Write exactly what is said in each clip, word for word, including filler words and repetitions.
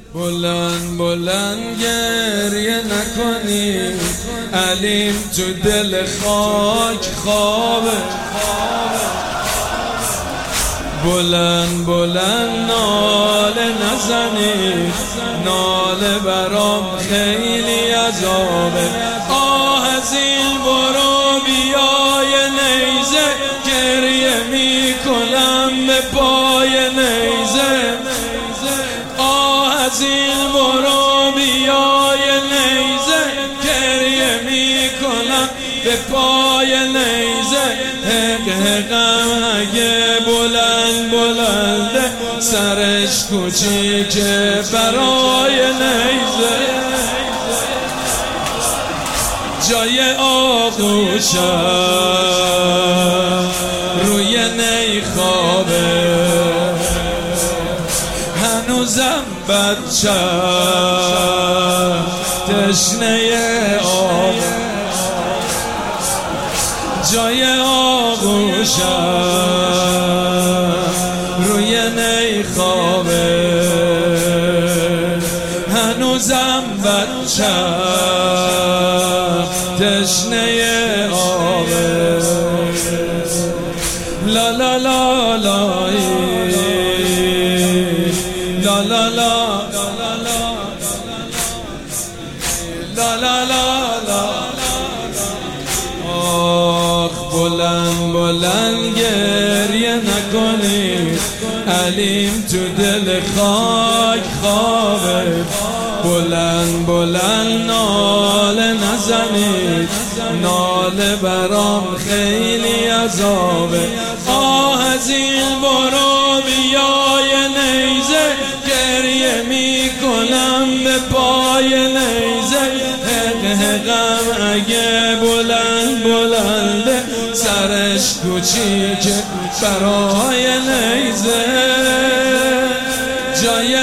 بلند بلند گریه نکنی، علیم تو دل خاک خوابه. بلند بلند ناله نزنی، ناله برام خیلی عذابه. آه از این برو بیای نیزه، گریه میکنم به پای نیزه. آه از این برو بیای نیزه، گریه میکنم به پای نیزه. حق حقم اگه بلند بلنده، سرش کوچیکه برای نیزه. جای آغوشم روی نی خوابه، هنوزم بچم تشنه آبه. جای آغوشم روی نی خوابه، هنوزم بچم تشنه آبه. لا لا لا لا لا لا لا لا لا لا. آخ بلند بلند گریه نکنید، علیم تو دل خاک خوابه. بلند بلند ناله نزنید، ناله برام خیلی عذابه. آه از این برو بیای نیزه، گریه میکنم به پای نیزه. حق حقم اگه بلند بلنده، سرش کوچیکه برای نیزه. جای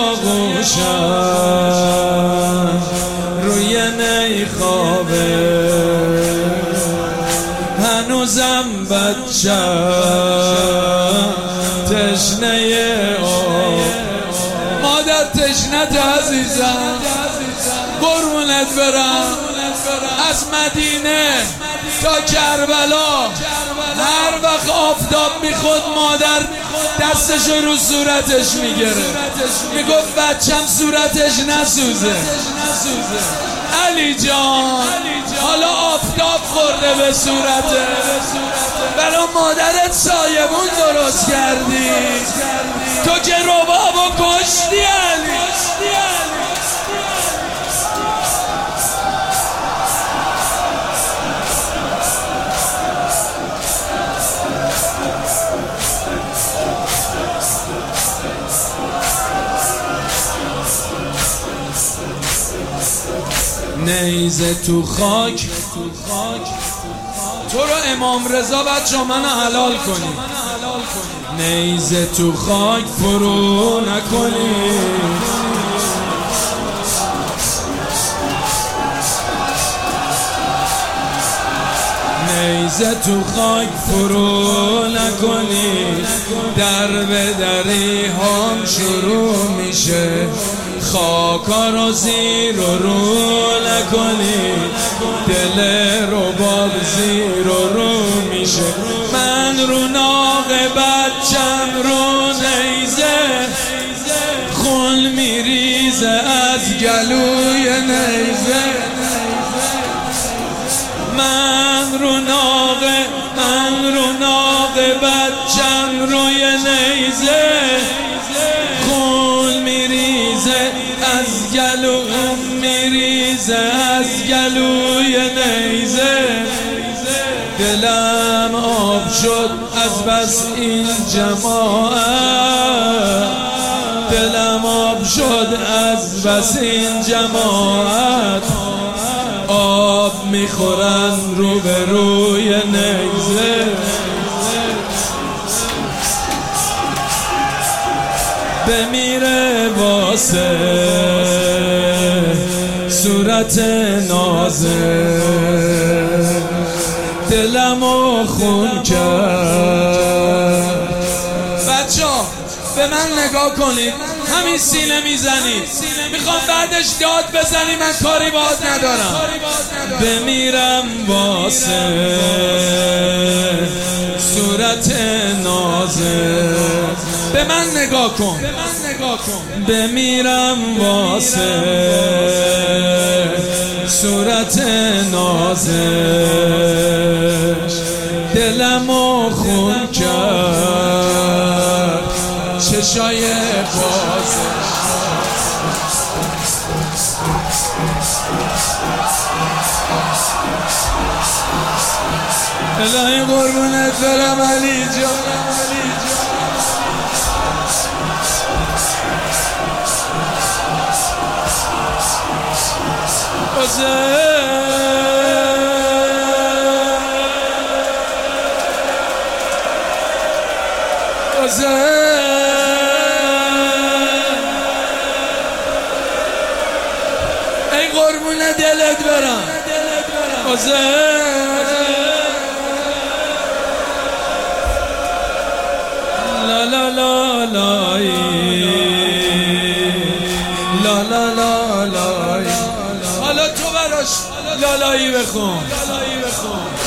آغوشم روی نی خوابه، هنوزم بچم تشنه آب. مادر تشنت عزیزم، قربونت برم. از مدینه تا کربلا هر وقت آفتاب میخورد، مادر دستش رو صورتش میگره، میگفت بچم صورتش نسوزه. علی جان حالا آفتاب خورده به صورته، برای مادرت سایبون درست کردی، تو که ربابو کشتی علی. نیزه تو خاک، تو رو امام رضا بچه من حلال کنی. نیزه تو خاک فرو نکنی، نیزه تو خاک فرو نکنی. در به دری هم شروع میشه، خاکا رو زیر و رو نکنی. دل رباب زیر و رو میشه. من رو ناق بچم رو نیزه، خون میریزه از گلوی نیزه. من رو ناق من رو ناق بچم روی نیزه، خون میریزه از گلو میریزه از گلوی نیزه. دلم آب شد از بس این جماعت، دلم آب شد از بس این جماعت. آب میخورن رو به روی نیزه. بمیره واسه صورت نازه، دلمو خون کرد. بچه ها به من نگاه کنید، همین سینه میزنی، میخوام بعدش داد بزنی من کاری باهات ندارم. بمیرم واسه صورت نازه، به من نگاه کن، بمیرم واسه صورت نازش، دلمو خون کرد چشای بازش. الهی قربونت برم علی جان، ای قربون دلت برم لا لا لا لا لا لا لا لا. حالا تو براش لالایی بخون.